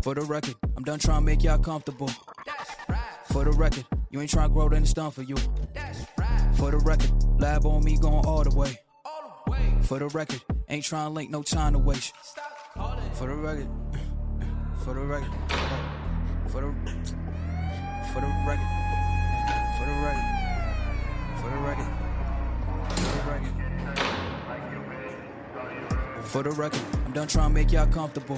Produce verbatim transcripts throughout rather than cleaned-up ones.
For the record, I'm done trying to make y'all comfortable. For the record, you ain't trying to grow, then it's done for you. For the record, lab on me going all the way. For the record, ain't trying to link, no time to waste. For the record, for the record, for the, for the record, for the record, for the record, for the record. For the record, I'm done trying to make y'all comfortable.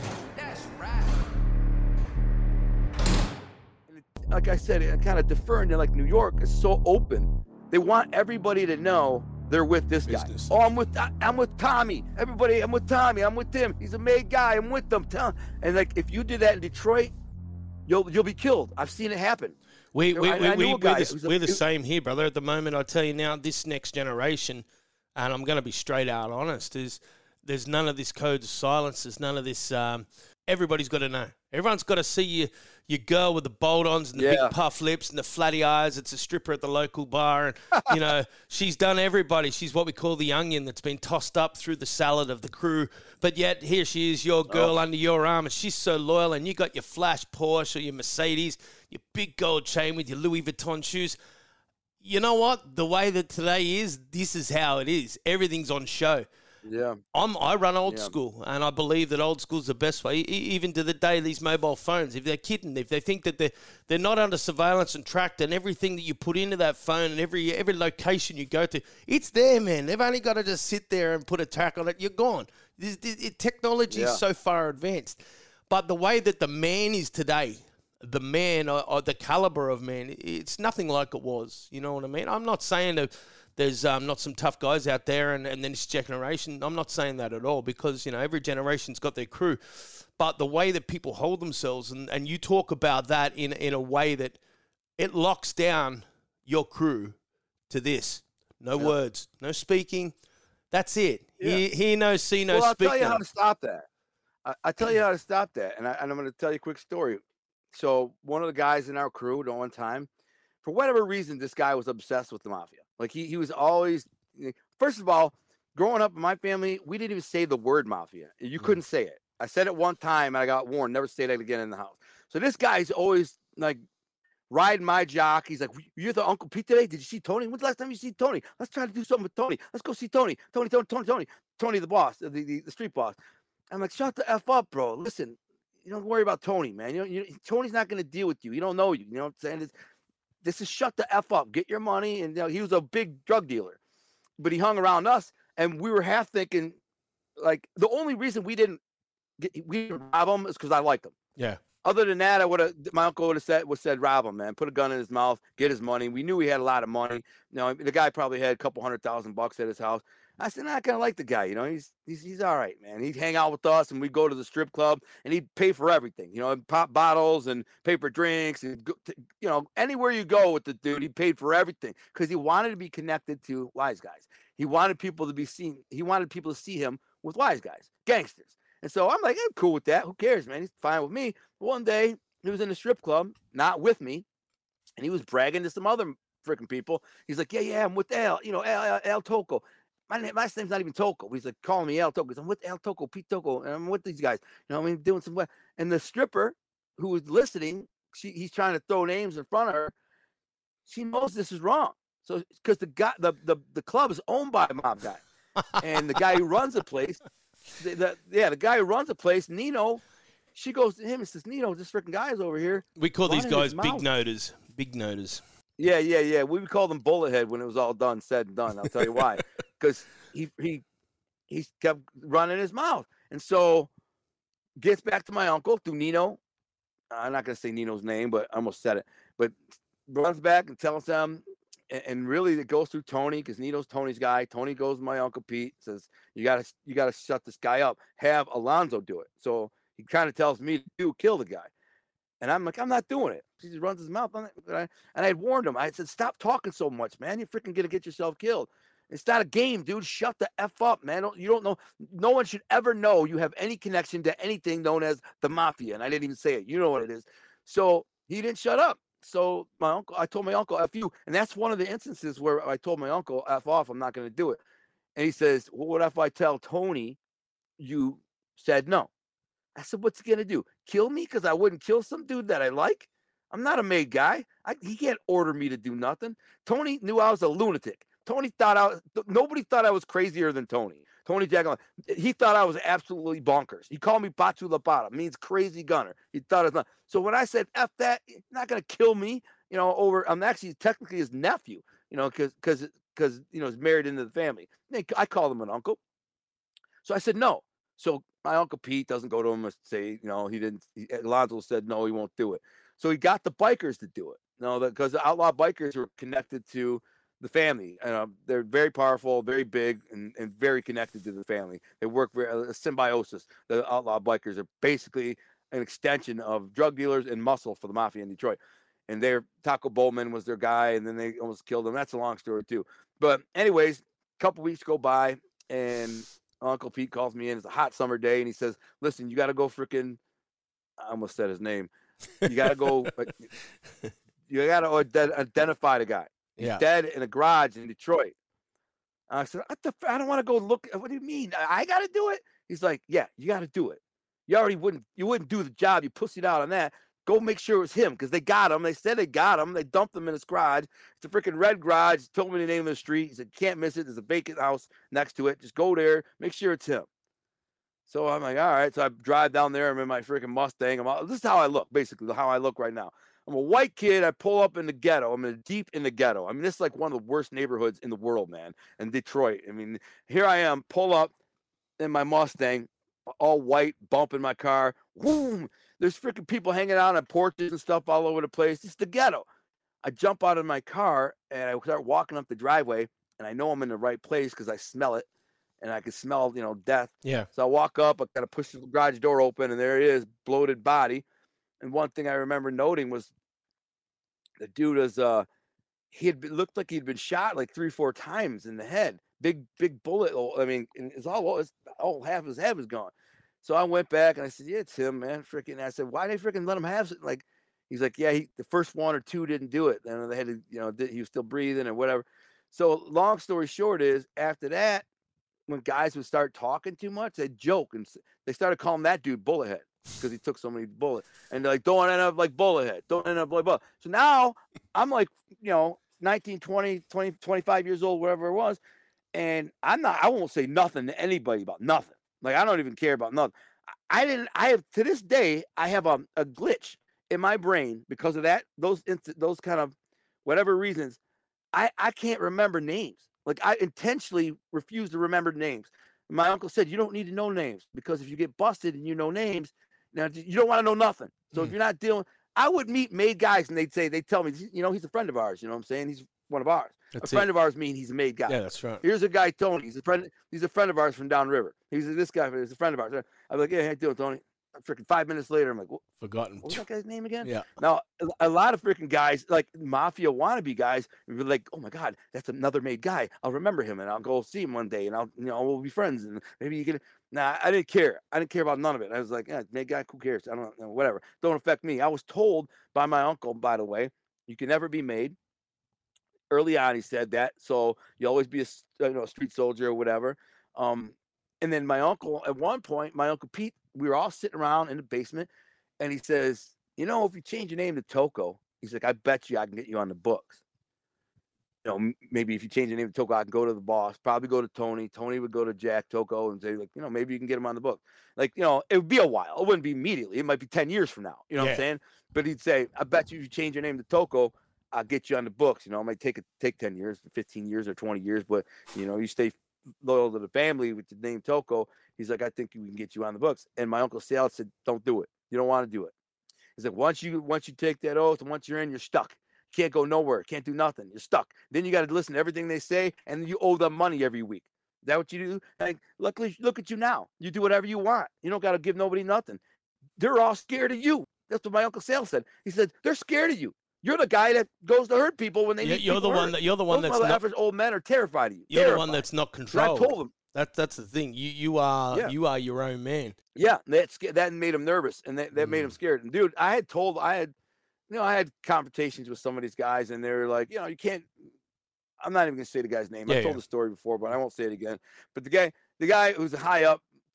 Like I said, it kind of deferring to like New York is so open. They want everybody to know they're with this guy. Business. Oh, I'm with I'm with Tommy. Everybody, I'm with Tommy. I'm with Tim. He's a made guy. I'm with them. And like, if you did that in Detroit, you'll you'll be killed. I've seen it happen. We we I, we, I we we're, the, the, we're the same here, brother. At the moment, I tell you now, this next generation, and I'm going to be straight out honest, is there's none of this code of silence. There's none of this. Um, everybody's got to know. Everyone's got to see you, your girl with the bolt-ons and the yeah. big puff lips and the flatty eyes. It's a stripper at the local bar. And, you know, she's done everybody. She's what we call the onion that's been tossed up through the salad of the crew. But yet here she is, your girl oh. under your arm, and she's so loyal. And you got your flash Porsche or your Mercedes, your big gold chain with your Louis Vuitton shoes. You know what? The way that today is, this is how it is. Everything's on show. Yeah, I'm. I run old yeah. school, and I believe that old school's the best way. E- even to the day, these mobile phones, if they're kidding, if they think that they're they're not under surveillance and tracked, and everything that you put into that phone and every every location you go to, it's there, man. They've only got to just sit there and put a track on it. You're gone. This, this, it, technology yeah. is so far advanced, but the way that the man is today, the man or, or the caliber of man, it's nothing like it was. You know what I mean? I'm not saying that. There's um, not some tough guys out there, and, and then this generation. I'm not saying that at all, because, you know, every generation's got their crew. But the way that people hold themselves, and, and you talk about that in, in a way that it locks down your crew to this. No yeah. words, no speaking. That's it. Yeah. Hear, hear no, see no, well, speak I'll tell you no. how to stop that. I, I'll tell you how to stop that, and, I, and I'm going to tell you a quick story. So one of the guys in our crew at one time, for whatever reason, this guy was obsessed with the mafia. Like, he, he was always, first of all, growing up in my family, we didn't even say the word mafia. You couldn't say it. I said it one time, and I got warned, never say that again in the house. So this guy's always, like, riding my jock. He's like, you're the Uncle Pete today? Did you see Tony? When's the last time you see Tony? Let's try to do something with Tony. Let's go see Tony. Tony, Tony, Tony, Tony. Tony, the boss, the, the, the street boss. I'm like, shut the F up, bro. Listen, you don't worry about Tony, man. You know, you, Tony's not going to deal with you. He don't know you. You know what I'm saying? It's, This is shut the F up. Get your money. And, you know, he was a big drug dealer, but he hung around us, and we were half thinking, like, the only reason we didn't get, we didn't rob him is because I liked him. Yeah. Other than that, I would have, my uncle would have said, would said, rob him, man. Put a gun in his mouth, get his money. We knew he had a lot of money. You know, the guy probably had a couple hundred thousand bucks at his house. I said, nah, I kind of like the guy. You know, he's, he's, he's all right, man. He'd hang out with us, and we'd go to the strip club, and he'd pay for everything, you know, pop bottles and pay for drinks. And, go to, you know, anywhere you go with the dude, he paid for everything because he wanted to be connected to wise guys. He wanted people to be seen. He wanted people to see him with wise guys, gangsters. And so I'm like, I'm cool with that. Who cares, man? He's fine with me. One day, he was in a strip club, not with me, and he was bragging to some other freaking people. He's like, yeah, yeah, I'm with Al, you know, Al, Al, Al Toco. My name, my name's not even Toco. He's like calling me Al Toco. He's, I'm with Al Toco, Pete Toco, and I'm with these guys. You know, I mean, doing some. And the stripper who was listening, she he's trying to throw names in front of her. She knows this is wrong. So because the guy, the, the the club is owned by a mob guy, and the guy who runs the place, the, the yeah, the guy who runs the place, Nino. She goes to him and says, Nino, this freaking guy is over here. We call these guys big noters. Big noters. Yeah, yeah, yeah. We would call them bullet head when it was all done, said and done. I'll tell you why. Because he he he kept running his mouth. And so gets back to my uncle through Nino. I'm not going to say Nino's name, but I almost said it. But runs back and tells them, and, and really it goes through Tony, because Nino's Tony's guy. Tony goes to my Uncle Pete, says, you got to you got to shut this guy up. Have Alonzo do it. So he kind of tells me to do, kill the guy. And I'm like, I'm not doing it. He just runs his mouth. And I, and I had warned him. I said, stop talking so much, man. You're freaking going to get yourself killed. It's not a game, dude. Shut the F up, man. You don't know. No one should ever know you have any connection to anything known as the mafia. And I didn't even say it. You know what it is. So he didn't shut up. So my uncle, I told my uncle, F you. And that's one of the instances where I told my uncle, F off, I'm not going to do it. And he says, well, what if I tell Tony you said no? I said, what's he gonna do? Kill me because I wouldn't kill some dude that I like? I'm not a made guy. I, he can't order me to do nothing. Tony knew I was a lunatic. Tony thought I was, nobody thought I was crazier than Tony. Tony Jack, he thought I was absolutely bonkers. He called me Batu Lapata, means crazy gunner. He thought it was not. So when I said, F that, you're not going to kill me, you know, over, I'm actually technically his nephew, you know, because, because, because, you know, he's married into the family. I call him an uncle. So I said, no. So my Uncle Pete doesn't go to him and say, you know, he didn't, he, Alonzo said, no, he won't do it. So he got the bikers to do it. No, because the outlaw bikers were connected to the family. Uh, they're very powerful, very big, and, and very connected to the family. They work very a symbiosis. The outlaw bikers are basically an extension of drug dealers and muscle for the mafia in Detroit. And their Taco Bowman was their guy, and then they almost killed him. That's a long story too. But anyways, a couple weeks go by, and Uncle Pete calls me in. It's a hot summer day, and he says, "Listen, you got to go freaking." I almost said his name. You got to go. You got to identify the guy. He's yeah. dead in a garage in Detroit. I said, I, I don't want to go look. What do you mean? I, I got to do it? He's like, yeah, you got to do it. You already wouldn't, you wouldn't do the job. You pussied out on that. Go make sure it was him because they got him. They said they got him. They dumped him in his garage. It's a freaking red garage. He told me the name of the street. He said, can't miss it. There's a vacant house next to it. Just go there. Make sure it's him. So I'm like, all right. So I drive down there. I'm in my freaking Mustang. I'm all, this is how I look, basically, how I look right now. I'm a white kid. I pull up in the ghetto. I'm in deep in the ghetto. I mean, this is like one of the worst neighborhoods in the world, man. In Detroit. I mean, here I am, pull up in my Mustang, all white, bumping my car. Boom. There's freaking people hanging out on porches and stuff all over the place. It's the ghetto. I jump out of my car and I start walking up the driveway, and I know I'm in the right place because I smell it, and I can smell, you know, death. Yeah. So I walk up. I got to push the garage door open, and there it is, bloated body. And one thing I remember noting was the dude was, uh, he had been, looked like he'd been shot like three, four times in the head. Big, big bullet. I mean, it's all, it's all half his head was gone. So I went back and I said, yeah, it's him, man. Freaking. I said, why they freaking let him have it? Like, he's like, yeah, he, the first one or two didn't do it. And they had to, you know, he was still breathing or whatever. So long story short is after that, when guys would start talking too much, they joke and they started calling that dude Bullethead because he took so many bullets. And they're like, don't end up like Bullethead. Don't end up like Bullet. So now I'm like, you know, nineteen, twenty, twenty, twenty-five years old, whatever it was. And I'm not, I won't say nothing to anybody about nothing. Like, I don't even care about nothing. I didn't, I have, to this day, I have a, a glitch in my brain because of that, those, those kind of, whatever reasons, I, I can't remember names. Like, I intentionally refuse to remember names. My uncle said, you don't need to know names because if you get busted and you know names, now you don't want to know nothing. So mm. if you're not dealing, I would meet made guys and they'd say, they tell me, you know, he's a friend of ours. You know what I'm saying? He's one of ours. That's a friend it. of ours mean he's a made guy. Yeah, that's right. Here's a guy, Tony. He's a friend. He's a friend of ours from downriver. He's this guy. He's a friend of ours. I'm like, yeah, how you doing, Tony? Freaking five minutes later, I'm like, what? Forgotten. What was that guy's name again? Yeah. Now, a lot of freaking guys, like mafia wannabe guys, were like, oh my God, that's another made guy. I'll remember him and I'll go see him one day and I'll, you know, we'll be friends and maybe you can. Nah, I didn't care. I didn't care about none of it. I was like, yeah, made guy, who cares? I don't know, whatever. Don't affect me. I was told by my uncle, by the way, you can never be made. Early on, he said that. So you always be a, you know, a street soldier or whatever. Um, and then my uncle, at one point, my Uncle Pete, we were all sitting around in the basement, and he says, you know, if you change your name to Toko, he's like, I bet you I can get you on the books. You know, maybe if you change your name to Toko, I can go to the boss, probably go to Tony. Tony would go to Jack Toko and say, like, you know, maybe you can get him on the book. Like, you know, it would be a while. It wouldn't be immediately. It might be ten years from now. You know yeah. what I'm saying? But he'd say, I bet you if you change your name to Toko, I'll get you on the books. You know, it might take, a, take ten years, fifteen years or twenty years, but, you know, you stay loyal to the family with the name Toko. He's like, I think we can get you on the books. And my Uncle Sal said, don't do it. You don't want to do it. He's like, once you once you take that oath and once you're in, you're stuck. You can't go nowhere. Can't do nothing. You're stuck. Then you got to listen to everything they say, and you owe them money every week. Is that what you do? Like, luckily, look at you now. You do whatever you want. You don't got to give nobody nothing. They're all scared of you. That's what my Uncle Sal said. He said, they're scared of you. You're the guy that goes to hurt people when they yeah, need you're the hurt. one that you're the one Those that's not, old men are terrified of you. You're terrified. the one that's not controlled. So I told them. That that's the thing. You you are yeah. you are your own man. Yeah, that that made him nervous, and that, that mm. made him scared. And dude, I had told I had, you know, I had confrontations with some of these guys, and they were like, you know, you can't. I'm not even gonna say the guy's name. Yeah, I told yeah. the story before, but I won't say it again. But the guy, the guy who's high up,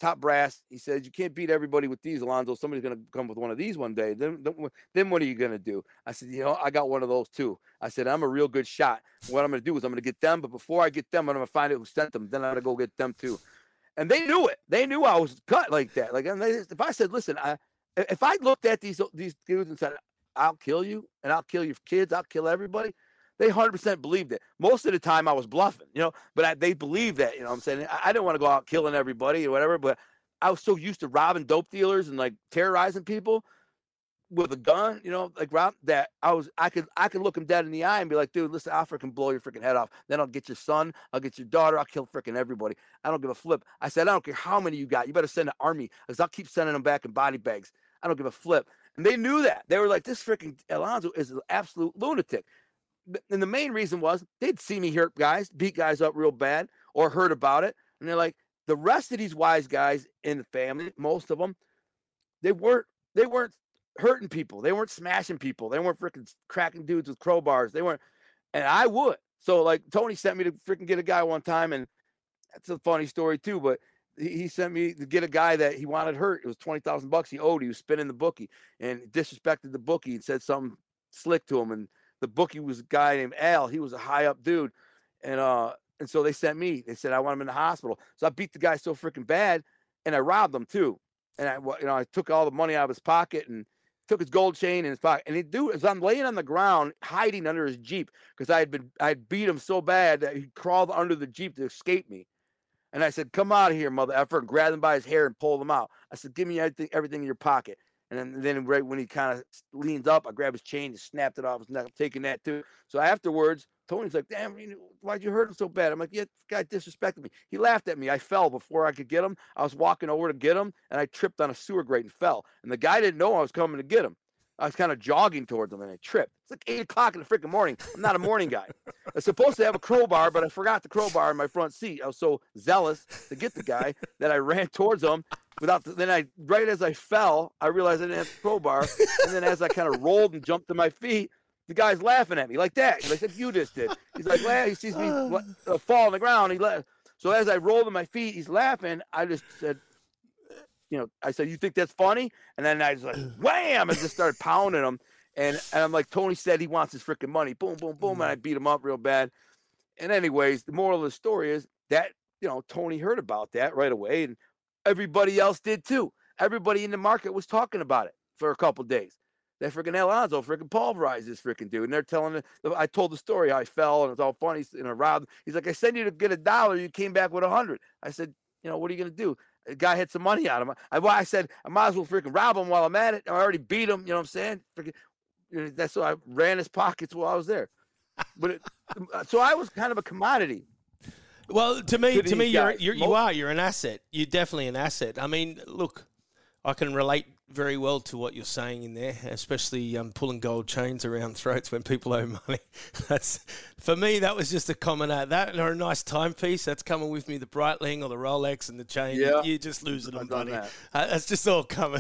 top brass. He said, you can't beat everybody with these, Alonzo. Somebody's going to come with one of these one day. Then, then, then what are you going to do? I said, you know, I got one of those too. I said, I'm a real good shot. What I'm going to do is I'm going to get them. But before I get them, I'm going to find out who sent them. Then I'm going to go get them too. And they knew it. They knew I was cut like that. Like, and they, if I said, listen, I, if I looked at these, these dudes and said, I'll kill you and I'll kill your kids, I'll kill everybody, they one hundred percent believed it. Most of the time I was bluffing, you know, but I, they believed that, you know what I'm saying? I, I didn't want to go out killing everybody or whatever, but I was so used to robbing dope dealers and like terrorizing people with a gun, you know, like rob that I was, I could, I could look them dead in the eye and be like, dude, listen, I'll freaking blow your freaking head off. Then I'll get your son. I'll get your daughter. I'll kill freaking everybody. I don't give a flip. I said, I don't care how many you got. You better send an army because I'll keep sending them back in body bags. I don't give a flip. And they knew that. They were like, this freaking Alonzo is an absolute lunatic. And the main reason was they'd see me hurt guys, beat guys up real bad, or heard about it. And they're like, the rest of these wise guys in the family, most of them, they weren't, they weren't hurting people. They weren't smashing people. They weren't freaking cracking dudes with crowbars. They weren't, and I would. So like Tony sent me to freaking get a guy one time, and that's a funny story too, but he sent me to get a guy that he wanted hurt. It was twenty thousand bucks he owed. He was spinning the bookie and disrespected the bookie and said something slick to him. And the bookie was a guy named Al. He was a high up dude. And, uh, and so they sent me, they said, I want him in the hospital. So I beat the guy so freaking bad, and I robbed him too. And I, you know, I took all the money out of his pocket and took his gold chain in his pocket. And he dude, as I'm laying on the ground, hiding under his Jeep, because I had been, I had beat him so bad that he crawled under the Jeep to escape me. And I said, come out of here, mother effer, and grabbed him by his hair and pulled him out. I said, give me everything, everything in your pocket. And then, then right when he kind of leans up, I grabbed his chain and snapped it off his neck. I'm taking that too. So afterwards, Tony's like, damn, why'd you hurt him so bad? I'm like, yeah, this guy disrespected me. He laughed at me. I fell before I could get him. I was walking over to get him, and I tripped on a sewer grate and fell. And the guy didn't know I was coming to get him. I was kind of jogging towards him, and I tripped. It's like eight o'clock in the freaking morning. I'm not a morning guy. I was supposed to have a crowbar, but I forgot the crowbar in my front seat. I was so zealous to get the guy that I ran towards him. Without the, then I right as I fell, I realized I didn't have the crowbar. And then as I kind of rolled and jumped to my feet, the guy's laughing at me like that. He's like, you just did. He's like, well, he sees me uh, fall on the ground. He la- so as I rolled to my feet, he's laughing. I just said, you know, I said, you think that's funny? And then I was like, wham, and just started pounding him. And, and I'm like, Tony said he wants his freaking money. Boom, boom, boom. And I beat him up real bad. And anyways, the moral of the story is that, you know, Tony heard about that right away. And everybody else did too. Everybody in the market was talking about it for a couple of days. That freaking Alonzo freaking pulverized this freaking dude. And they're telling it. I told the story how I fell and it was all funny. You know, robbed. He's like, I sent you to get a dollar. You came back with a hundred. I said, you know, what are you going to do? The guy had some money on him. I, I said, I might as well freaking rob him while I'm at it. I already beat him. You know what I'm saying? Freaking, you know, that's so I ran his pockets while I was there. But it, so I was kind of a commodity. Well, to me, to to me, you're, guys. you're you are you're an asset. You're definitely an asset. I mean, look, I can relate very well to what you're saying in there, especially um, pulling gold chains around throats when people owe money. That's for me. That was just a common uh, that or a nice timepiece that's coming with me, the Breitling or the Rolex and the chain. Yeah. You just lose it on money. That. Uh, that's just all coming.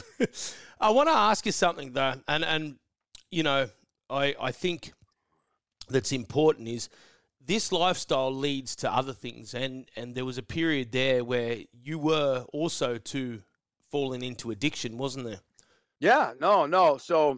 I want to ask you something though, and and you know, I I think that's important is. This lifestyle leads to other things, and, and there was a period there where you were also too falling into addiction, wasn't there? Yeah, no, no. So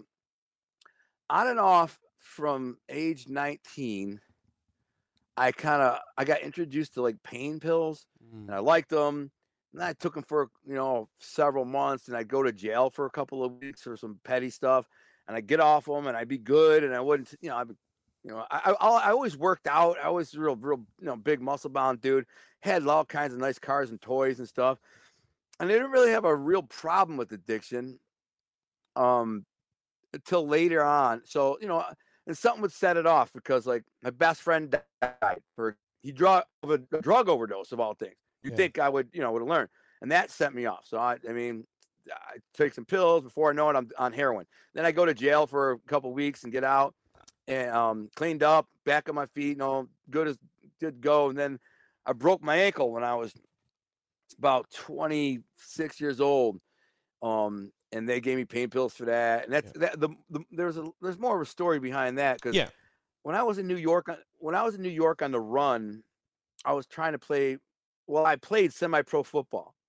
on and off from age nineteen, I kind of I got introduced to like pain pills, mm. and I liked them. And I took them for you know several months, and I'd go to jail for a couple of weeks for some petty stuff, and I'd get off them, and I'd be good, and I wouldn't, you know, I'd be, You know, I, I I always worked out. I was real, real, you know, big muscle bound dude. Had all kinds of nice cars and toys and stuff. And I didn't really have a real problem with addiction um, until later on. So, you know, and something would set it off because, like, my best friend died. For he drug a drug overdose of all things. You Yeah. think I would, you know, would have learned, and that set me off. So I, I mean, I take some pills. Before I know it, I'm on heroin. Then I go to jail for a couple of weeks and get out. And um, cleaned up, back on my feet, you know, good as good go. And then I broke my ankle when I was about twenty-six years old. Um, and they gave me pain pills for that. And that's yeah. that. The, the there's a there's more of a story behind that because yeah. when I was in New York, when I was in New York on the run, I was trying to play. Well, I played semi-pro football,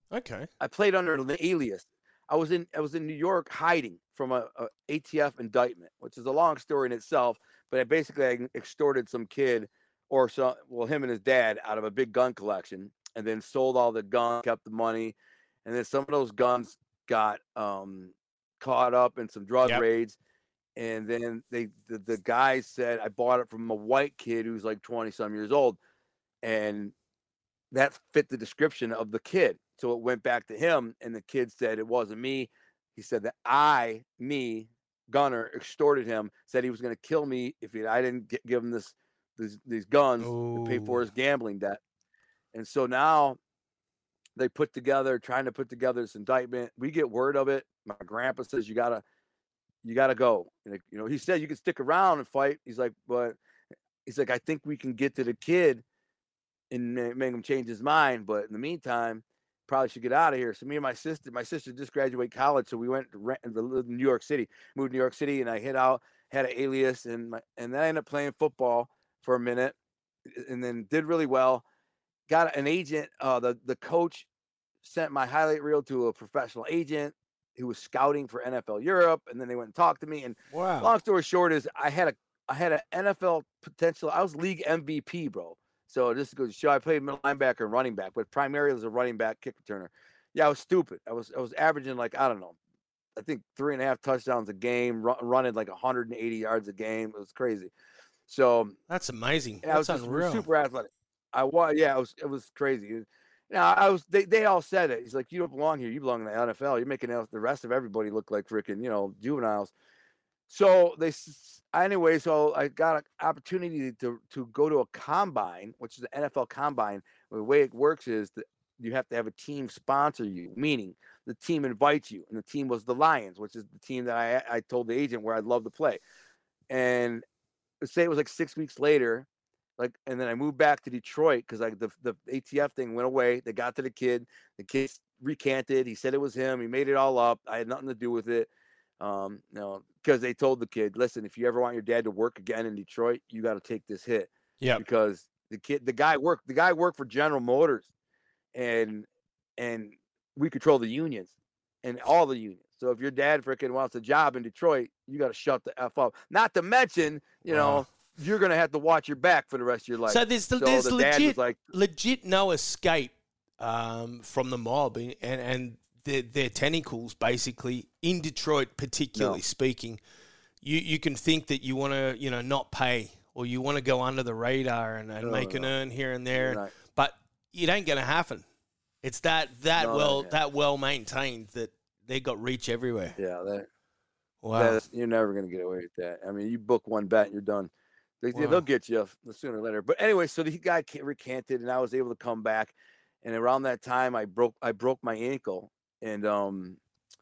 Okay. I played under an alias. I was in I was in New York hiding from a, a A T F indictment, which is a long story in itself. But I basically I extorted some kid or so well him and his dad out of a big gun collection, and then sold all the guns, kept the money, and then some of those guns got um, caught up in some drug Yep. raids. And then they the, the guy said I bought it from a white kid who's like twenty some years old, and that fit the description of the kid. So it went back to him, and the kid said it wasn't me. He said that I, me, Gunner, extorted him. Said he was going to kill me if he, I didn't get, give him this, this these guns to pay for Ooh. his gambling debt. And so now they put together, trying to put together this indictment. We get word of it. My grandpa says you gotta, you gotta go. And you know, he said you can stick around and fight. He's like, but he's like, I think we can get to the kid and make him change his mind. But in the meantime, probably should get out of here. So me and my sister, my sister just graduated college, so we went to rent, lived in New York City, moved to New York City, and I hit out, had an alias, and my, and then I ended up playing football for a minute, and then did really well. Got an agent. Uh, the the coach sent my highlight reel to a professional agent who was scouting for N F L Europe, and then they went and talked to me. And Wow. long story short is I had a I had an N F L potential. I was league M V P, bro. So this goes to show I played middle linebacker and running back, but primarily as a running back, kick returner. Yeah, I was stupid. I was I was averaging like I don't know, I think three and a half touchdowns a game, run, running like one hundred eighty yards a game. It was crazy. So That's amazing. I was That's just unreal. super athletic. I was yeah, it was it was crazy. Now I was they, they all said it. He's like, you don't belong here. You belong in the N F L. You're making the rest of everybody look like freaking you know juveniles. So they anyway, so I got an opportunity to to go to a combine, which is the N F L combine. The way it works is that you have to have a team sponsor you, meaning the team invites you, and the team was the Lions, which is the team that I I told the agent where I'd love to play. And say it was like six weeks later, like, and then I moved back to Detroit because like the the A T F thing went away. They got to the kid, the kid recanted. He said it was him. He made it all up. I had nothing to do with it. Um, you know, because they told the kid, listen, if you ever want your dad to work again in Detroit, you got to take this hit. Yeah. Because the kid, the guy worked, the guy worked for General Motors, and and we control the unions and all the unions. So if your dad freaking wants a job in Detroit, you got to shut the F up. Not to mention, you know, Wow. you're gonna have to watch your back for the rest of your life. So there's So there's the dad legit was like, legit no escape um, from the mob and and their, their tentacles basically in Detroit, particularly No. speaking. You you can think that you want to you know not pay or you want to go under the radar and, and No, make no, an no. earn here and there, Right. but it ain't going to happen. It's that that No, well yeah. that well maintained that they got reach everywhere. yeah, that, Wow. that's, you're never gonna get away with that. I mean, you book one bet, and you're done. They, Wow. They'll get you sooner or later. But anyway, so the guy recanted, and I was able to come back. And around that time, I broke I broke my ankle, and um,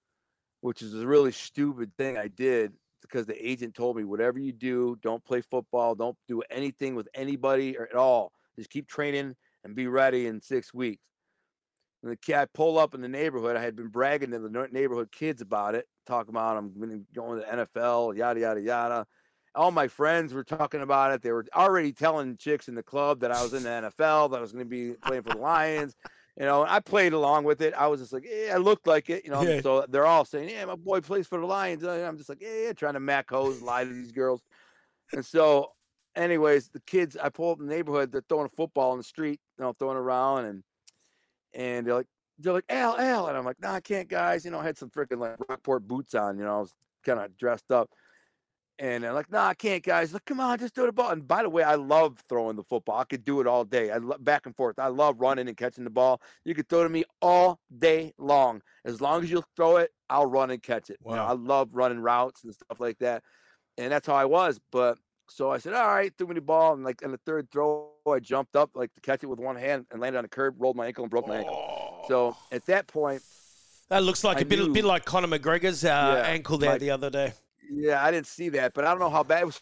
which is a really stupid thing I did because the agent told me, whatever you do, don't play football, don't do anything with anybody or at all. Just keep training and be ready in six weeks. And the kid, I pull up in the neighborhood. I had been bragging to the neighborhood kids about it, talking about I'm going to the N F L, yada, yada, yada. All my friends were talking about it. They were already telling chicks in the club that I was in the N F L, that I was going to be playing for the Lions. You know, I played along with it. I was just like, yeah, I looked like it, you know. Yeah. So they're all saying, yeah, my boy plays for the Lions. And I'm just like, yeah, yeah, trying to mac hose, lie to these girls. And so, anyways, the kids, I pull up in the neighborhood. They're throwing a football in the street, you know, throwing around, and and they're like, they're like, Al, Al, and I'm like, nah, I can't, guys. You know, I had some freaking like Rockport boots on. You know, I was kind of dressed up. And they're like, nah, I can't, guys. Like, come on, just throw the ball. And by the way, I love throwing the football. I could do it all day. I love back and forth. I love running and catching the ball. You could throw to me all day long. As long as you throw it, I'll run and catch it. You know, Wow. I love running routes and stuff like that. And that's how I was. But so I said, all right, threw me the ball. And like on the third throw, I jumped up like to catch it with one hand and landed on the curb, rolled my ankle and broke my ankle. So at that point, That looks like I a bit, knew- bit like Conor McGregor's uh, Yeah, ankle there like- the other day. yeah, I didn't see that, but I don't know how bad it was.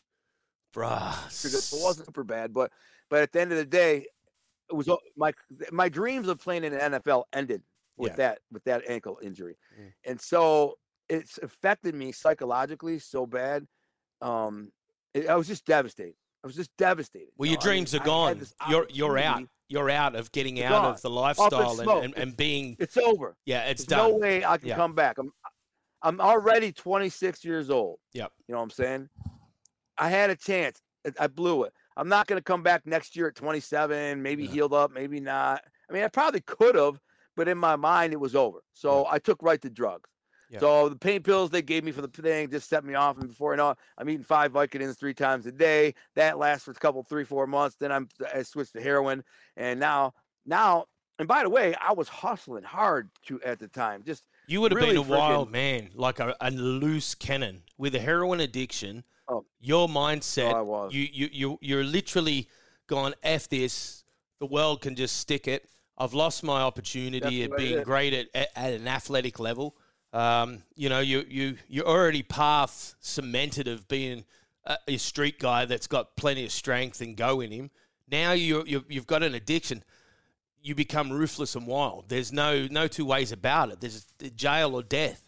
Bruh. It wasn't super bad, but but at the end of the day, it was my my dreams of playing in the N F L ended with Yeah. that with that ankle injury, Mm. and so it's affected me psychologically so bad. Um, it, I was just devastated. I was just devastated. Well, you your know? I dreams mean, are gone. You're you're out. opportunity. You're out of getting It's out gone. of the Up in lifestyle and, smoke. and, and It's- being. It's over. Yeah, it's There's done. no way I can Yeah. come back. I'm I'm already twenty-six years old. Yep. You know what I'm saying? I had a chance. I- I blew it. I'm not going to come back next year at twenty-seven, maybe Yeah. healed up, maybe not. I mean, I probably could have, but in my mind, it was over. So I took right to drugs. Yeah. So the pain pills they gave me for the thing just set me off. And before I know it, I'm eating five Vicodins three times a day. That lasts for a couple, three, four months. Then I'm I switched to heroin. And now, now, and by the way, I was hustling hard to at the time. Just You would have really been a wild freaking- man, like a, a loose cannon with a heroin addiction. Oh. Your mindset, Oh, I was. you you you you're literally gone F this. The world can just stick it. I've lost my opportunity That's at what it being is. great at, at, at an athletic level. Um, you know, you you you're already path cemented of being a, a street guy that's got plenty of strength and go in him. Now you you you've got an addiction. You become ruthless and wild. There's no no two ways about it. There's jail or death.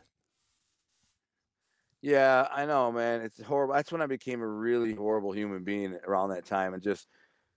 Yeah, I know, man. It's horrible. That's when I became a really horrible human being around that time, and just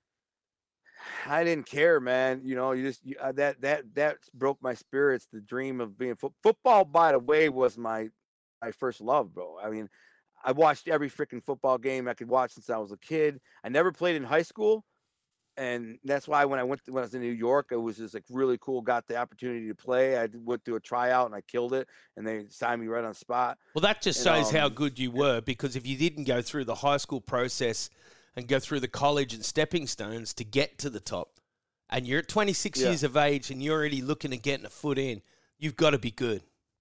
I didn't care, man. You know, you just you, uh, that that that broke my spirits. The dream of being fo- football, by the way, was my my first love, bro. I mean, I watched every freaking football game I could watch since I was a kid. I never played in high school, and that's why when I went to, when I was in New York, it was just like really cool. Got the opportunity to play. I went through a tryout and I killed it, and they signed me right on the spot. Well, that just And, shows how um, good you were, because if you didn't go through the high school process and go through the college and stepping stones to get to the top, and you're at twenty-six Yeah. years of age and you're already looking at getting a foot in, you've got to be good.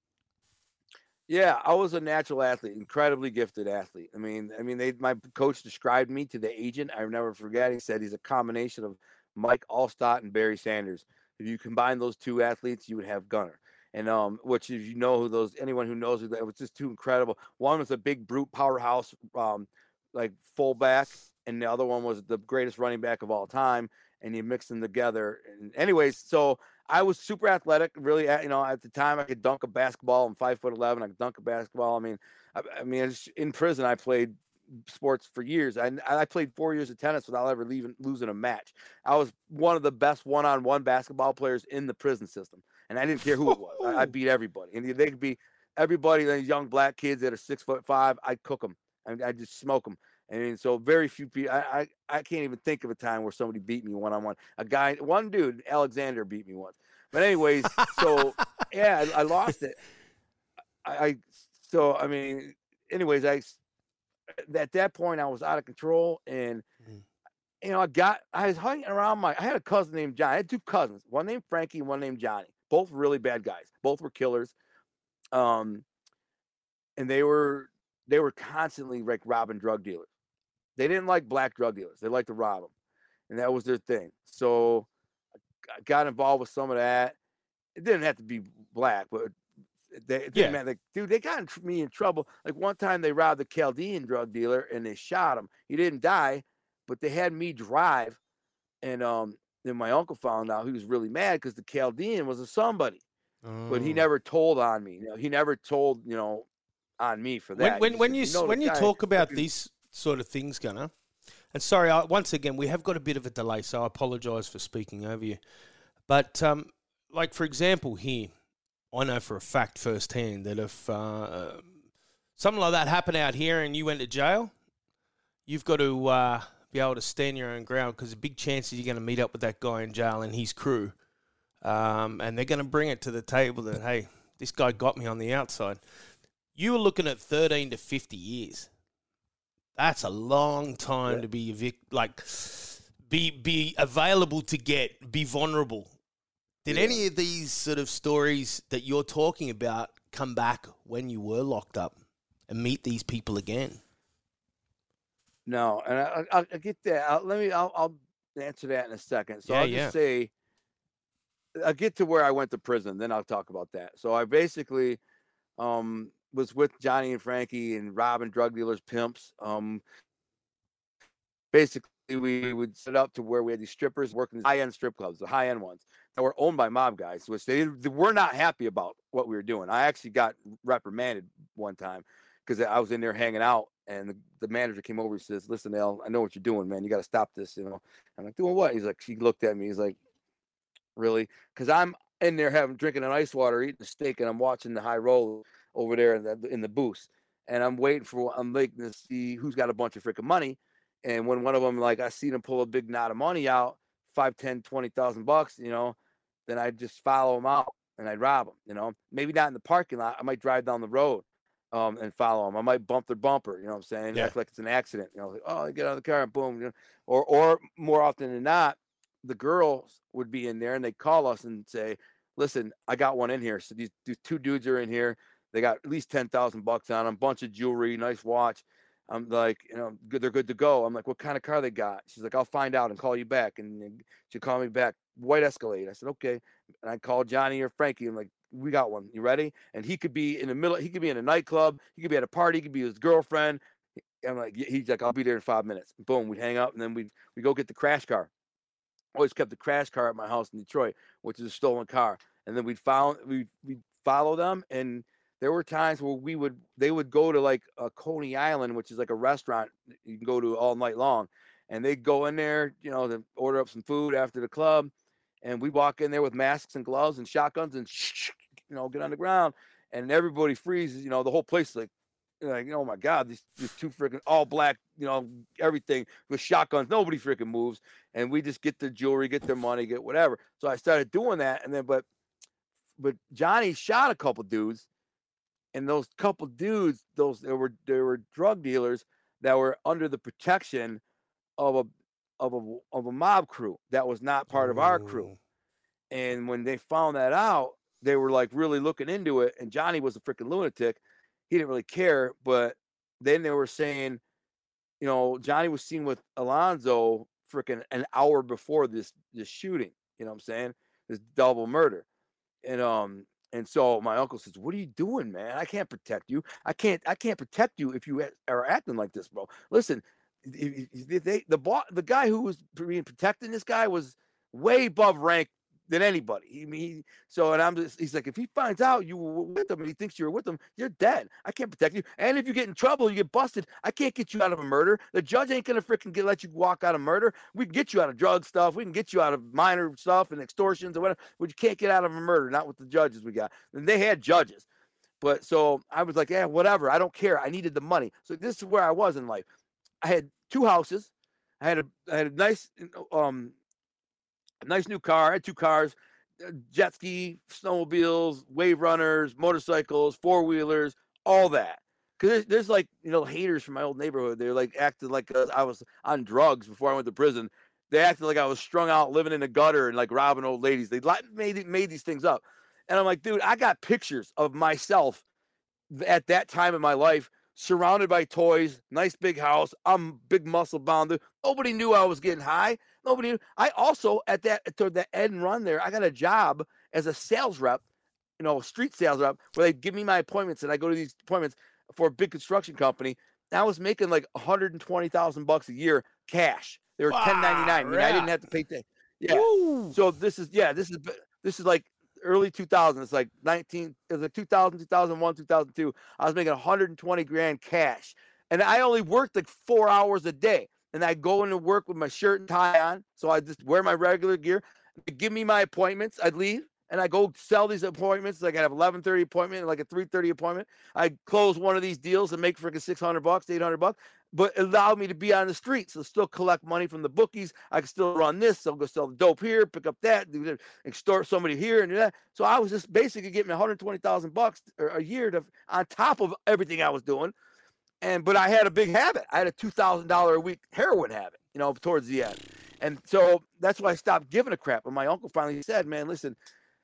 Yeah, I was a natural athlete, incredibly gifted athlete. I mean, I mean, they my coach described me to the agent. I never forget. He said he's a combination of Mike Allstott and Barry Sanders. If you combine those two athletes, you would have Gunner. And um, which if you know who those, anyone who knows who that, it was just too incredible. One was a big brute powerhouse, um, like fullback, and the other one was the greatest running back of all time. And you mix them together. And anyways, so I was super athletic, really. You know, at the time I could dunk a basketball. I'm five foot eleven. I could dunk a basketball. I mean, I, I mean, it's- in prison I played sports for years. I I played four years of tennis without ever leaving losing a match. I was one of the best one-on-one basketball players in the prison system, and I didn't care who it was. I, I beat everybody, and they could be everybody. The young black kids that are six foot five, I'd cook them. I I just smoke them. I mean, so very few people. I, I I can't even think of a time where somebody beat me one on one. A guy, one dude, Alexander, beat me once. But anyways, so yeah, I, I lost it. I, I so I mean, anyways, I at that point I was out of control, and Mhm. you know, I got I was hanging around my. I had a cousin named John. I had two cousins, one named Frankie, and one named Johnny. Both really bad guys. Both were killers. Um, and they were they were constantly like robbing drug dealers. They didn't like black drug dealers. They liked to rob them, and that was their thing. So I got involved with some of that. It didn't have to be black, but they, it didn't Yeah. matter. Like, dude, they got in tr- me in trouble. Like one time, they robbed a Chaldean drug dealer and they shot him. He didn't die, but they had me drive, and um, then my uncle found out. He was really mad because the Chaldean was a somebody, but he Oh. never told on me. You know, he never told you know on me for that. When He when, just when said, you know when this you guy talk about fucking- these sort of things, Gunnar, and sorry, I, once again we have got a bit of a delay, so I apologise for speaking over you. But um, like for example, here, I know for a fact firsthand that if uh, something like that happened out here and you went to jail, you've got to uh, be able to stand your own ground, because a big chance is you're going to meet up with that guy in jail and his crew, um, and they're going to bring it to the table that, hey, this guy got me on the outside. You were looking at thirteen to fifty years. That's a long time Yeah. to be evic- like be be available to get, be vulnerable. Did Yeah. any of these sort of stories that you're talking about come back when you were locked up and meet these people again? No, and I, I, I get that. I'll, let me. I'll, I'll answer that in a second. So Yeah, I'll yeah. just say, I'll get to where I went to prison. Then I'll talk about that. So I basically um, was with Johnny and Frankie and robbing drug dealers, pimps. Um, basically, we would set up to where we had these strippers working high end strip clubs, the high end ones that were owned by mob guys, which they, they were not happy about what we were doing. I actually got reprimanded one time because I was in there hanging out And the, the manager came over. He says, "Listen, Al, I know what you're doing, man. You got to stop this." You know, I'm like, "Doing what?" He's like, he looked at me. He's like, "Really?" Because I'm in there having drinking an ice water, eating a steak, and I'm watching the high roll over there in the in the booth, and I'm waiting for I'm waiting to see who's got a bunch of freaking money. And when one of them, like, I see them pull a big knot of money out, five, ten, twenty thousand bucks, you know, then I just follow them out and I'd rob them. You know, maybe not in the parking lot. I might drive down the road. Um, and follow them. I might bump their bumper, you know what I'm saying? Yeah. Act like it's an accident. You know, like, oh, get out of the car and boom. You know? Or or more often than not, the girls would be in there and they'd call us and say, "Listen, I got one in here. So these, these two dudes are in here. They got at least ten thousand bucks on them, bunch of jewelry, nice watch." I'm like, you know, good, they're good to go. I'm like, "What kind of car they got?" She's like, "I'll find out and call you back." And she called me back, white Escalade. I said, "Okay." And I called Johnny or Frankie. I'm like, "We got one. You ready?" And he could be in the middle. He could be in a nightclub. He could be at a party. He could be his girlfriend. I'm like, he's like, "I'll be there in five minutes." Boom. We'd hang up and then we we go get the crash car. Always kept the crash car at my house in Detroit, which is a stolen car. And then we'd found we we follow them, and there were times where we would they would go to like a Coney Island, which is like a restaurant you can go to all night long, and they'd go in there, you know, to order up some food after the club, and we walk in there with masks and gloves and shotguns and you know get on the ground, and everybody freezes. You know, the whole place is like. Like, oh my God, these, these two freaking all black, you know, everything with shotguns. Nobody freaking moves. And we just get their jewelry, get their money, get whatever. So I started doing that. And then, but, but Johnny shot a couple dudes. And those couple dudes, those, there were, there were drug dealers that were under the protection of a, of a, of a mob crew that was not part of our crew. And when they found that out, they were like really looking into it. And Johnny was a freaking lunatic. He didn't really care, but then they were saying, you know, Johnny was seen with Alonzo freaking an hour before this this shooting. You know what I'm saying? This double murder, and um, and so my uncle says, "What are you doing, man? I can't protect you. I can't. I can't protect you if you are acting like this, bro. Listen, if they the boss, the guy who was being protecting this guy was way above rank." Than anybody. He, he so and I'm just he's like, if he finds out you were with him and he thinks you were with him, you're dead. I can't protect you. And if you get in trouble, you get busted, I can't get you out of a murder. The judge ain't gonna freaking get let you walk out of murder. We can get you out of drug stuff, we can get you out of minor stuff and extortions or whatever, but you can't get out of a murder, not with the judges we got. And they had judges. But so I was like, yeah, whatever. I don't care. I needed the money. So this is where I was in life. I had two houses. I had a I had a nice um A nice new car. I had two cars, jet ski, snowmobiles, wave runners, motorcycles, four wheelers, all that. Because there's, there's like, you know, haters from my old neighborhood. They're like acted like uh, I was on drugs before I went to prison. They acted like I was strung out living in a gutter and like robbing old ladies. They made, made these things up. And I'm like, dude, I got pictures of myself at that time in my life surrounded by toys, nice big house. I'm big muscle bound. Nobody knew I was getting high. Nobody knew. I also, at that, toward the end run there, I got a job as a sales rep, you know, street sales rep, where they give me my appointments and I go to these appointments for a big construction company. And I was making like one hundred twenty thousand bucks a year cash. They were wow, ten ninety-nine. I mean, I didn't have to pay that. Yeah. Woo. So this is, yeah, this is, this is like early two thousands. It's like nineteen, it was like two thousand, two thousand one, two thousand two. I was making one hundred twenty grand cash. And I only worked like four hours a day. And I go into work with my shirt and tie on. So I just wear my regular gear. They give me my appointments. I'd leave and I go sell these appointments. Like I have eleven thirty appointment, like a three thirty appointment. I close one of these deals and make freaking six hundred bucks, eight hundred bucks, but it allowed me to be on the street. So still collect money from the bookies. I can still run this. So I'll go sell the dope here, pick up that, do that, extort somebody here and do that. So I was just basically getting one hundred twenty thousand bucks a year to, on top of everything I was doing. And, but I had a big habit. I had a two thousand dollars a week heroin habit, you know, towards the end. And so that's why I stopped giving a crap. And my uncle finally said, man, listen,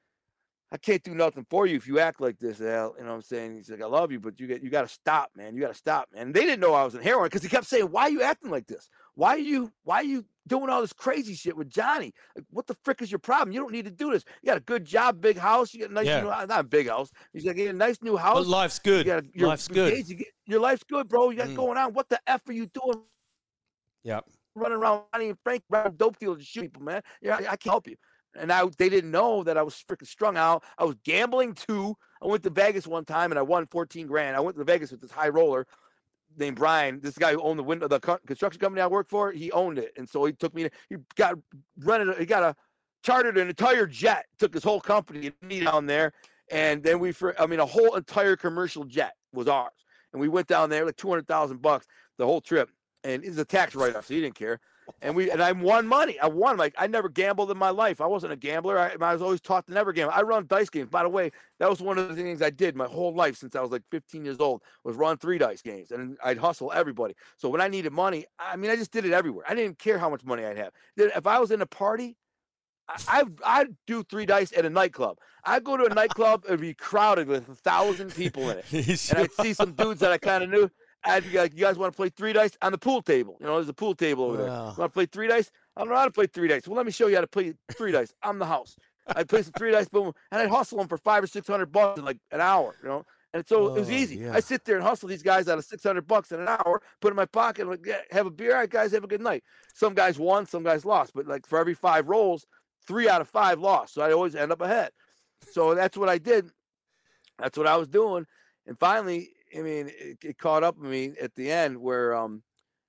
I can't do nothing for you if you act like this, Al. You know what I'm saying? He's like, I love you, but you get you got to stop, man. You got to stop, man. And they didn't know I was in heroin because he kept saying, why are you acting like this? Why are you why are you doing all this crazy shit with Johnny? Like, what the frick is your problem? You don't need to do this. You got a good job, big house. You got a nice yeah. new, not a big house. He's like, you got a nice new house. But life's good. You got a, life's good. You get, your life's good, bro. You got mm. going on. What the F are you doing? Yeah. Running around Johnny and Frank, around dope dealers to shoot people, man. Yeah, I, I can't help you. And I, they didn't know that I was freaking strung out. I was gambling too. I went to Vegas one time and I won fourteen grand. I went to Vegas with this high roller. named Brian, this guy who owned the window, the construction company I worked for, he owned it. And so he took me, he got rented, he got a, chartered an entire jet, took his whole company and me down there. And then we, for, I mean, a whole entire commercial jet was ours. And we went down there like two hundred thousand bucks the whole trip. And it's a tax write-off, so he didn't care. And we and I won money. I won. Like, I never gambled in my life. I wasn't a gambler. I, I was always taught to never gamble. I run dice games. By the way, that was one of the things I did my whole life since I was like fifteen years old, was run three dice games. And I'd hustle everybody. So when I needed money, I mean, I just did it everywhere. I didn't care how much money I'd have. If I was in a party, I, I'd do three dice at a nightclub. I'd go to a nightclub, it'd be crowded with a thousand people in it. And I'd see some dudes that I kind of knew. I'd be like, you guys want to play three dice on the pool table? You know, there's a pool table over wow. there. You want to play three dice? I don't know how to play three dice. Well, let me show you how to play three dice. I'm the house. I'd play some three dice, boom, and I'd hustle them for five or six hundred bucks in like an hour, you know? And so oh, it was easy. Yeah. I sit there and hustle these guys out of six hundred bucks in an hour, put it in my pocket, and like, yeah, have a beer. All right, guys, have a good night. Some guys won, some guys lost. But like for every five rolls, three out of five lost. So I always end up ahead. So that's what I did. That's what I was doing. And finally, I mean, it, it caught up with me at the end where um,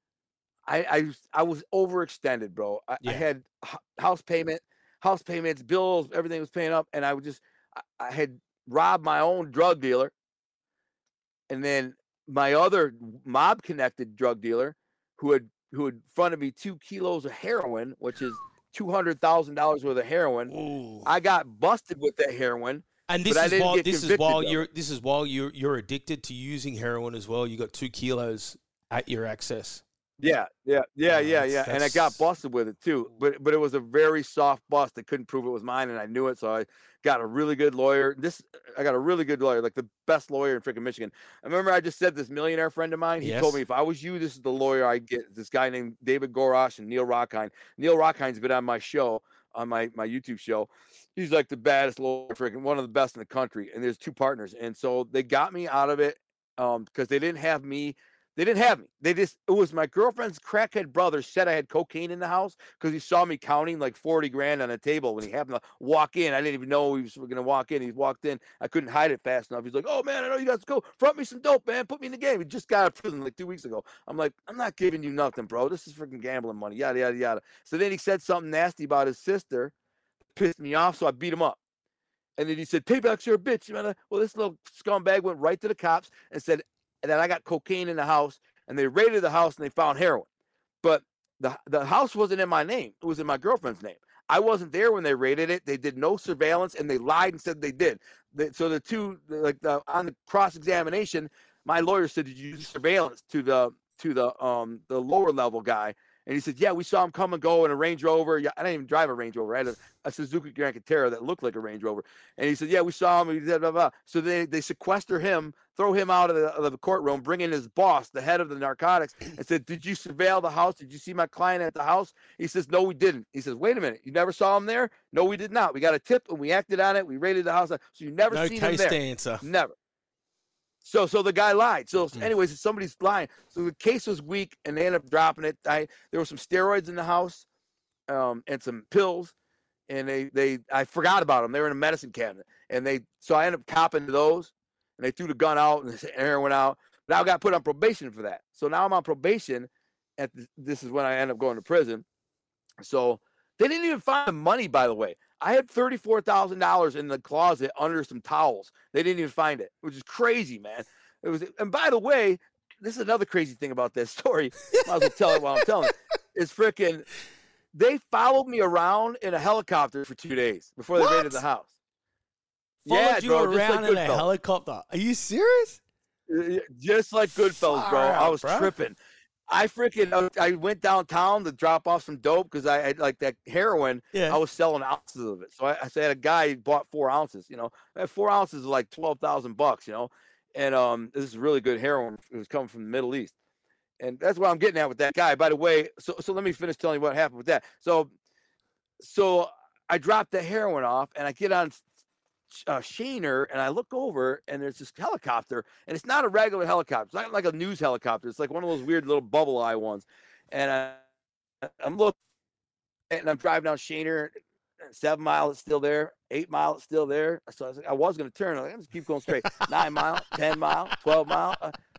I, I, I was overextended, bro. I, yeah. I had house payment, house payments, bills, everything was paying up. And I would just, I, I had robbed my own drug dealer. And then my other mob connected drug dealer who had, who had fronted me two kilos of heroin, which is two hundred thousand dollars worth of heroin. Ooh. I got busted with that heroin. And this is while this is while you're this is while you're you're addicted to using heroin as well. You got two kilos at your access. Yeah, yeah, yeah, oh, yeah, yeah. And I got busted with it too. But but it was a very soft bust. I couldn't prove it was mine, and I knew it. So I got a really good lawyer. This I got a really good lawyer, like the best lawyer in freaking Michigan. I remember I just said this millionaire friend of mine. He yes. told me if I was you, this is the lawyer I get. This guy named David Gorosh and Neil Rockheim. Neil Rockheim's been on my show, on my my YouTube show. He's like the baddest lawyer, freaking one of the best in the country. And there's two partners, and so they got me out of it um, because they didn't have me. They didn't have me. They just, it was my girlfriend's crackhead brother said I had cocaine in the house because he saw me counting like forty grand on a table when he happened to walk in. I didn't even know he was going to walk in. He walked in. I couldn't hide it fast enough. He's like, oh man, I know you guys go front me some dope, man. Put me in the game. He just got out of prison like two weeks ago. I'm like, I'm not giving you nothing, bro. This is freaking gambling money. Yada, yada, yada. So then he said something nasty about his sister, pissed me off. So I beat him up. And then he said, payback's your bitch. Man. Well, this little scumbag went right to the cops and said that I got cocaine in the house. And they raided the house and they found heroin. But the, the house wasn't in my name. It was in my girlfriend's name. I wasn't there when they raided it. They did no surveillance, and they lied and said they did. They, so the two, like the, on the cross-examination, my lawyer said, did you use surveillance to the to the um the lower level guy? And he said, yeah, we saw him come and go in a Range Rover. Yeah, I didn't even drive a Range Rover. I had a, a Suzuki Grand Catera that looked like a Range Rover. And he said, yeah, we saw him. And he said, blah, blah. So they, they sequester him, throw him out of the, of the courtroom, bring in his boss, the head of the narcotics, and said, did you surveil the house? Did you see my client at the house? He says, no, we didn't. He says, wait a minute. You never saw him there? No, we did not. We got a tip, and we acted on it. We raided the house. So you never no seen him there. No case to answer. Never. So, so the guy lied. So, anyways, somebody's lying. So the case was weak, and they ended up dropping it. I there were some steroids in the house, um, and some pills, and they they I forgot about them. They were in a medicine cabinet, and they so I ended up copping to those, and they threw the gun out, and the heroin went out. Now I got put on probation for that. So now I'm on probation. At the, this is when I end up going to prison. So they didn't even find the money, by the way. I had thirty-four thousand dollars in the closet under some towels. They didn't even find it, which is crazy, man. It was, and by the way, this is another crazy thing about this story. Might as well tell it while I'm telling it. It's freaking, they followed me around in a helicopter for two days before they what? raided the house. Followed yeah, you bro, around like in a helicopter. Are you serious? Just like Goodfellas, bro. I was bro. tripping. I freaking, I went downtown to drop off some dope because I had like that heroin. Yeah. I was selling ounces of it. So I, I said a guy bought four ounces, you know, four ounces is like twelve thousand bucks, you know, and um, this is really good heroin. It was coming from the Middle East. And that's what I'm getting at with that guy, by the way. So, so let me finish telling you what happened with that. So, so I dropped the heroin off and I get on Uh, Shaner, and I look over, and there's this helicopter, and it's not a regular helicopter. It's not like a news helicopter. It's like one of those weird little bubble eye ones. And I, I'm looking, and I'm driving down Shaner. Seven mile, it's still there. Eight mile, it's still there. So I was, like, I was going to turn. I'm like, let's keep going straight. Nine mile, ten mile, twelve mile. Uh,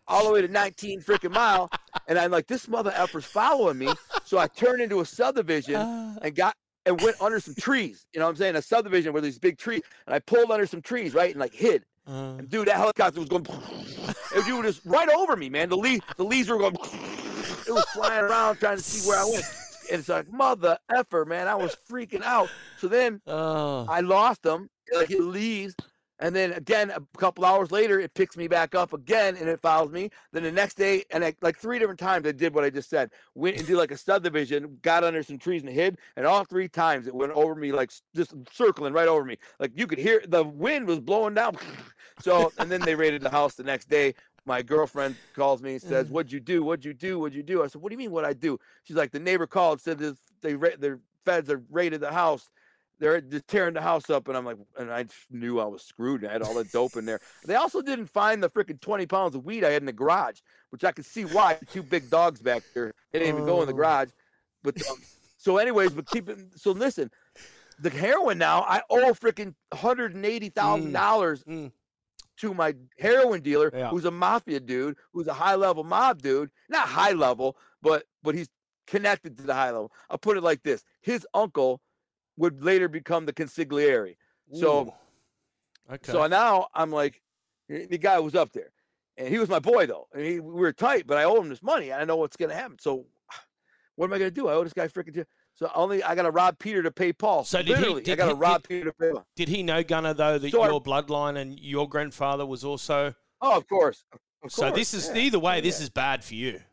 all the way to nineteen freaking mile. And I'm like, this mother effer's following me. So I turned into a subdivision and got and went under some trees. You know what I'm saying? A subdivision where there's big trees. And I pulled under some trees, right? And like hid. Uh, and dude, that helicopter was going, and dude was just right over me, man. The leaves, the leaves were going, it was flying around trying to see where I went. And it's like, mother effer, man. I was freaking out. So then oh. I lost them. Like it leaves. And then again, a couple hours later, it picks me back up again and it follows me. Then the next day, and I, like three different times, I did what I just said. Went into like a subdivision, got under some trees and hid. And all three times it went over me, like just circling right over me. Like you could hear the wind was blowing down. So, and then they raided the house the next day. My girlfriend calls me and says, what'd you do? What'd you do? What'd you do? I said, what do you mean what'd I do? She's like, the neighbor called, said this, they their feds have raided the house. They're just tearing the house up. And I'm like, and I knew I was screwed. I had all the dope in there. They also didn't find the freaking twenty pounds of weed I had in the garage, which I could see why. Two big dogs back there. They didn't even go in the garage. But um, so anyways, but keep it. So listen, the heroin now, I owe freaking one hundred eighty thousand dollars mm. mm. to my heroin dealer, yeah. who's a mafia dude, who's a high level mob dude, not high level, but, but he's connected to the high level. I'll put it like this. His uncle would later become the consigliere. So, okay. so now I'm like, the guy was up there, and he was my boy though, and he, we were tight. But I owe him this money. I know what's gonna happen. So, what am I gonna do? I owe this guy freaking. So only I gotta rob Peter to pay Paul. So literally, did he, did I gotta he, rob did, Peter to pay Paul. Did he know, Gunner, though, that so your I, bloodline and your grandfather was also? Oh, of course. Of so course. this is yeah. either way. This yeah. is bad for you.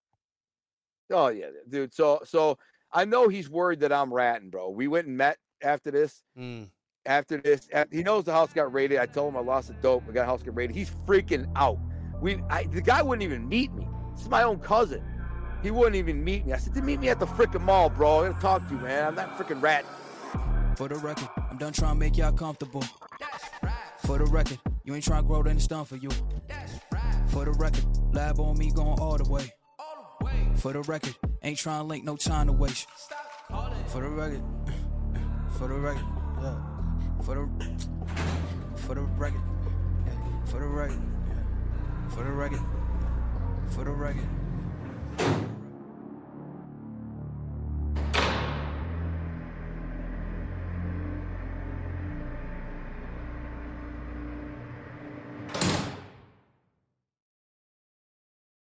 Oh yeah, dude. So so I know he's worried that I'm ratting, bro. We went and met. After this, mm. after this, after, he knows the house got raided. I told him I lost the dope. I got house got raided. He's freaking out. We, I, the guy wouldn't even meet me. This is my own cousin. He wouldn't even meet me. I said, meet me at the freaking mall, bro. I gotta talk to you, man. I'm not freaking ratting. For the record, I'm done trying to make y'all comfortable. For the record, you ain't trying to grow, then it's done for you. For the record, lab on me going all the way. For the record, ain't trying to link, no time to waste. For the record. For the record, yeah. For the, for the record, yeah. For the record, yeah. For the record, for the record.